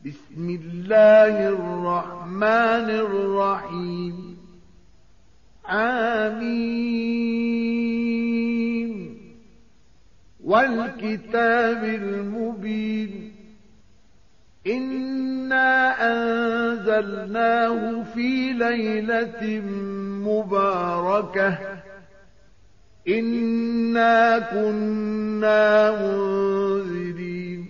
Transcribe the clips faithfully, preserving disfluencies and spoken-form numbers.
بسم الله الرحمن الرحيم آمين والكتاب المبين إنا أنزلناه في ليلة مباركة إنا كنا منذرين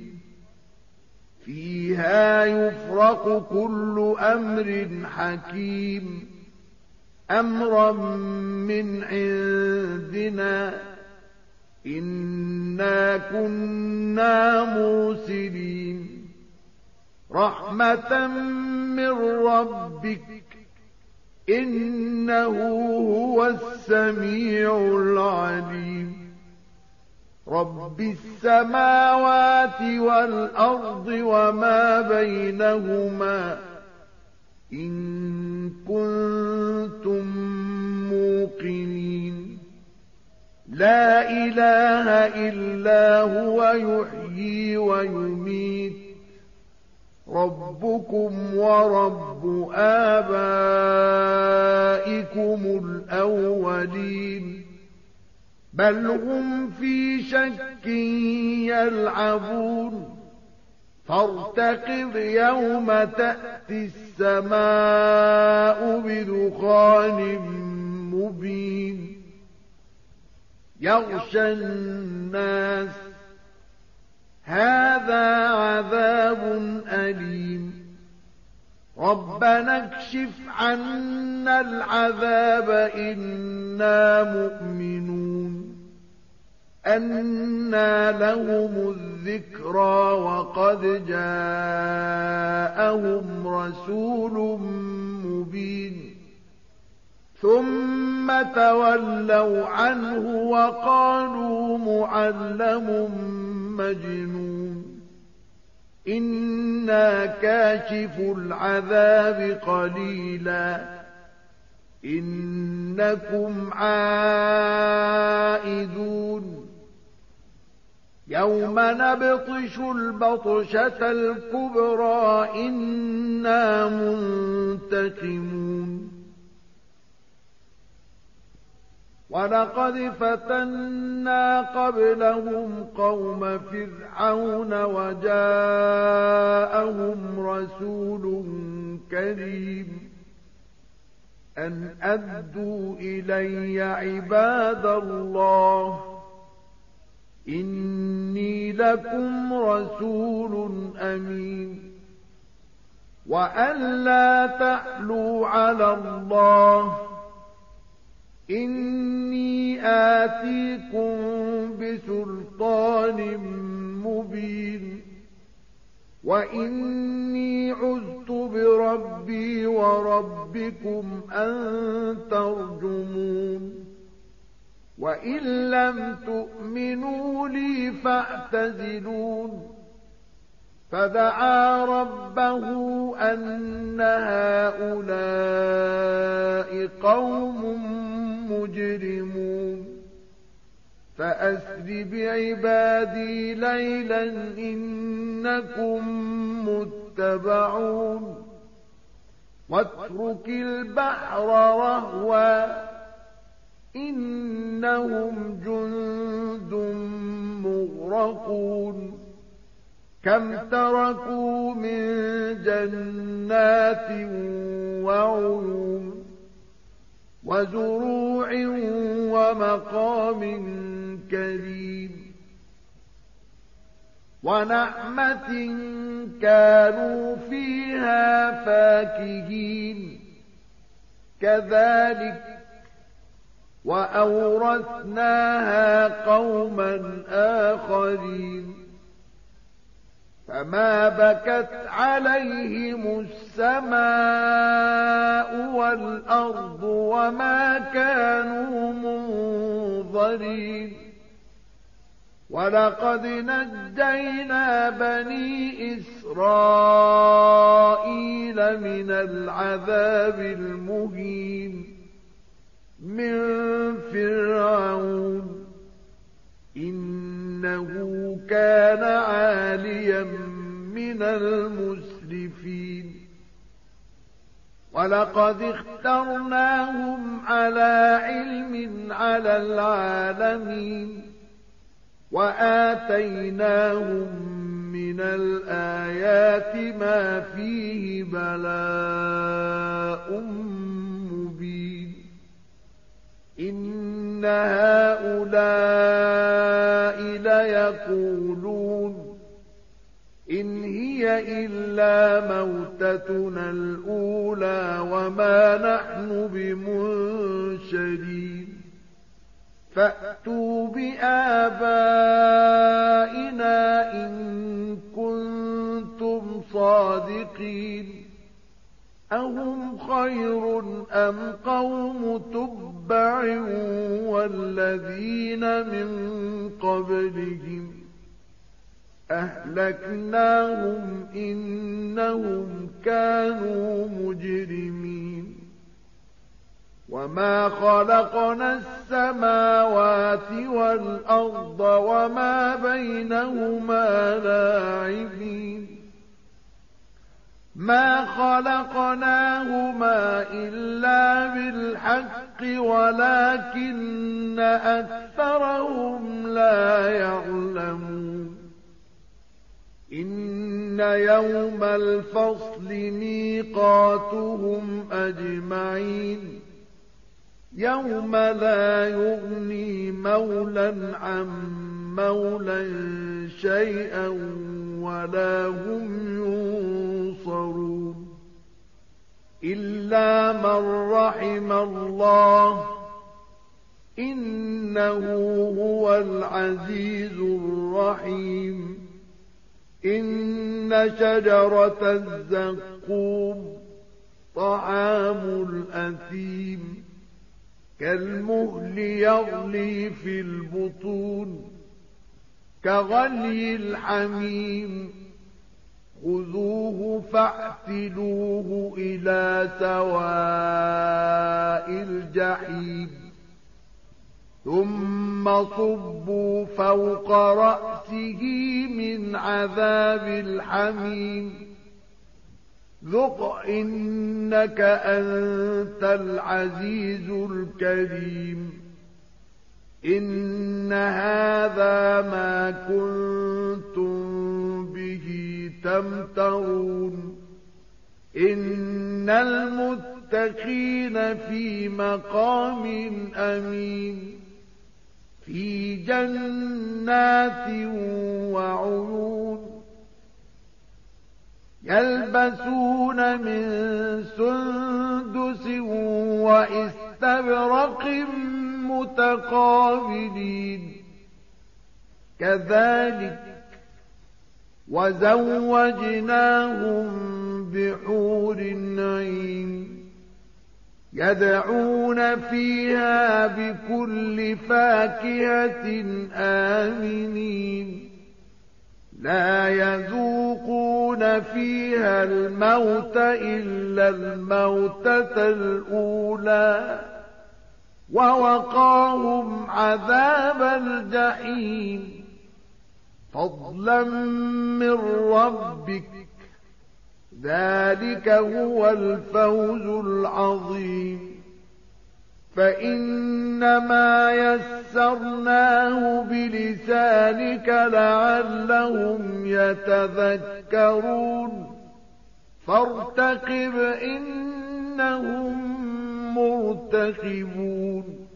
فيها يفرق كل أمر حكيم أمرا من عندنا إنا كنا مرسلين رحمة من ربك إنه هو السميع العليم رب السماوات والأرض وما بينهما إن كنتم موقنين لا إله إلا هو يحيي ويميت ربكم ورب آبائكم الأولين بل هم في شك يلعبون فارتقب يوم تأتي السماء بدخان مبين يغشى الناس هذا عذاب أليم ربنا اكشف عنا العذاب إنا مؤمنون أنى لهم الذكرى وقد جاءهم رسول مبين ثم تولوا عنه وقالوا معلم مجنون إنا كاشف العذاب قليلا إنكم عائدون يوم نبطش البطشة الكبرى إنا منتقمون ولقد فتنا قبلهم قوم فرعون وجاءهم رسول كريم أن أدوا إلي عباد الله إني لكم رسول أمين وأن لا تعلوا على الله إني آتيكم بسلطان مبين وإني عذت بربي وربكم أن ترجمون وإن لم تؤمنوا لي فاعتزلون فدعا ربه أن هؤلاء قوم مجرمون فأسر بعبادي ليلا إنكم متبعون واترك البحر رهوا إنهم جند مغرقون كم تركوا من جنات وعيون وزروع ومقام كريم ونعمة كانوا فيها فاكهين كذلك وأورثناها قوما آخرين فما بكت عليهم السماء والأرض وما كانوا منظرين ولقد نجينا بني إسرائيل من العذاب المهين من فرعون إنه كان عاليا من من المسرفين ولقد اخترناهم على علم على العالمين وآتيناهم من الآيات ما فيه بلاء مبين إن هؤلاء ليقولون إن هي إلا موتتنا الأولى وما نحن بمنشرين فأتوا بآبائنا إن كنتم صادقين أهم خير أم قوم تبع والذين من قبلهم أهلكناهم إنهم كانوا مجرمين وما خلقنا السماوات والأرض وما بينهما لاعبين ما خلقناهما إلا بالحق ولكن أكثرهم لا يعلمون إن يوم الفصل ميقاتهم أجمعين يوم لا يغني مولا عن مولا شيئا ولا هم ينصرون إلا من رحم الله إنه هو العزيز الرحيم إن شجرة الزقوم طعام الأثيم كالمهل يغلي في البطون كغلي الحميم خذوه فاعتلوه إلى سواء الجحيم ثم صبوا فوق رأسه من عذاب الحميم ذق إنك أنت العزيز الكريم إن هذا ما كنتم به تمترون إن المتقين في مقام أمين في جنات وعيون يلبسون من سندس وإستبرق متقابلين كذلك وزوجناهم بحور عين يدعون فيها بكل فاكهة آمنين لا يذوقون فيها الموت إلا الموتة الأولى ووقاهم عذاب الجحيم فضلا من ربك ذلك هو الفوز العظيم فإنما يسرناه بلسانك لعلهم يتذكرون فارتقب إنهم مرتقبون